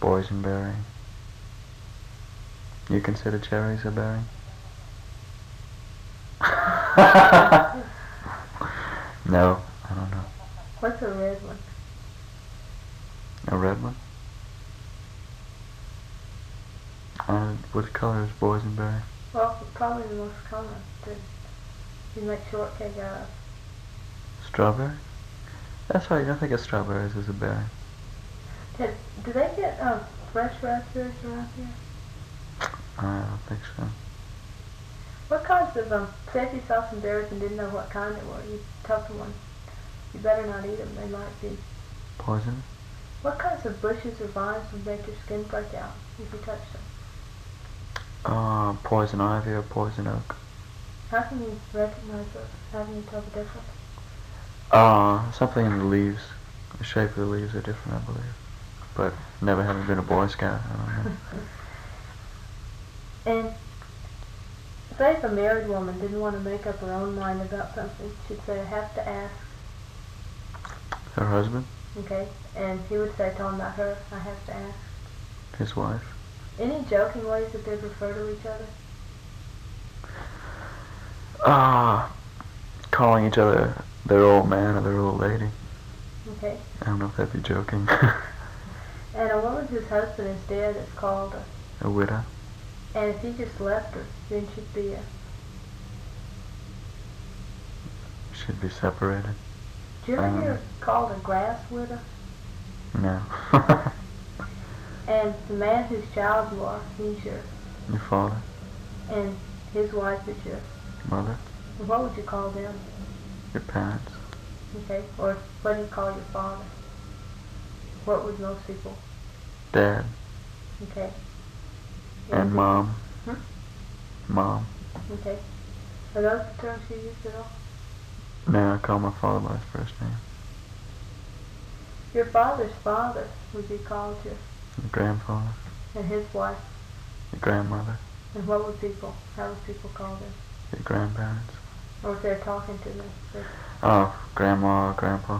Boysenberry. You consider cherries a berry? No, I don't know. What's a red one? A red one? What color is boysenberry? Well, probably the most common that you make shortcake out of. Strawberry? That's right, I think of strawberries as a berry. Do they get fresh raspberries around here? I don't think so. What kinds of, say if you saw some berries and didn't know what kind they were, you'd tell someone, you better not eat them, they might be Poison? What kinds of bushes or vines would make your skin break out if you touched them? Poison ivy or poison oak. How can you recognize those? How can you tell the difference? Something in the leaves. The shape of the leaves are different, I believe. But never having been a Boy Scout, I don't know. And say if a married woman didn't want to make up her own mind about something, she'd say, I have to ask. Her husband? Okay, and he would say, tell him about her, I have to ask. His wife? Any joking ways that they refer to each other? Calling each other their old man or their old lady. Okay. I don't know if that'd be joking. And a woman whose husband is dead is called a widow. And if he just left her, then she'd be Should be separated. Do you ever hear called a grass widow? No. And the man whose child you are, he's your father. And his wife is your mother. And what would you call them? Your parents. Okay. Or what do you call your father? What would most people? Dad. Okay. And mom. Mom. Okay. Are those the terms you use at all? No, I call my father by his first name. Your father's father would be called your grandfather. And his wife? Your grandmother. And how would people call them? Your grandparents. Or if they're talking to them? Grandma or grandpa.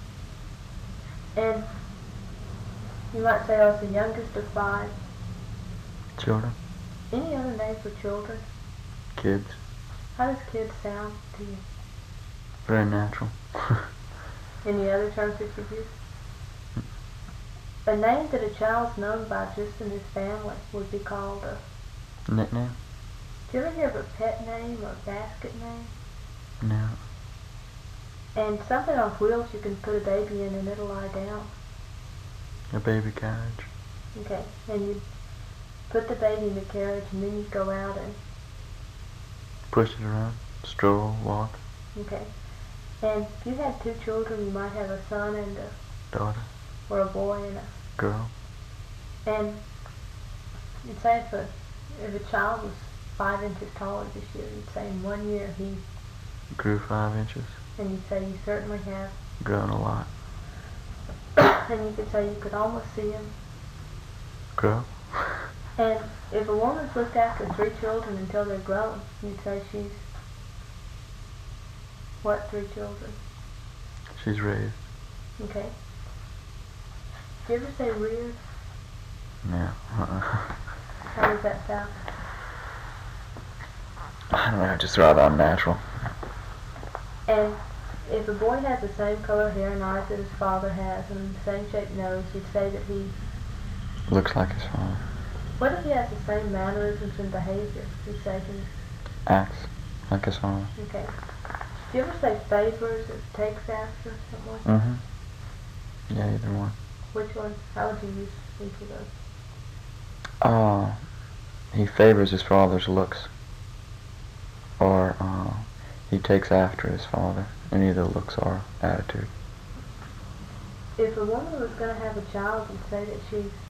And you might say I was the youngest of 5 children. Any other names for children? Kids. How does kids sound to you? Very natural. Any other terms that you use? A name that a child's known by just in his family would be called a nickname. Do you ever hear of a pet name or a basket name? No. And something on wheels you can put a baby in and it'll lie down. A baby carriage. Okay. And you put the baby in the carriage and then you go out and push it around, stroll, walk. Okay. And if you had 2 children, you might have a son and a daughter. Or a boy and a girl. And you'd say if a child was 5 inches taller this year, you'd say in 1 year he grew 5 inches. And you'd say you certainly have grown a lot. And you could say you could almost see him grow. And if a woman's looked after 3 children until they're grown, you'd say she's what 3 children? She's raised. Okay. Do you ever say reared? No. How does that sound? I don't know, just rather unnatural. And if a boy has the same color hair and eyes that his father has and the same shaped nose, you'd say that he looks like his father. What if he has the same mannerisms and behavior? You'd say he acts like his father. Okay. Do you ever say favors or takes after, something like that? Yeah, either one. Which one? How would you use each of those? He favors his father's looks. Or, he takes after his father in either looks or attitude. If a woman was going to have a child, you'd say that she's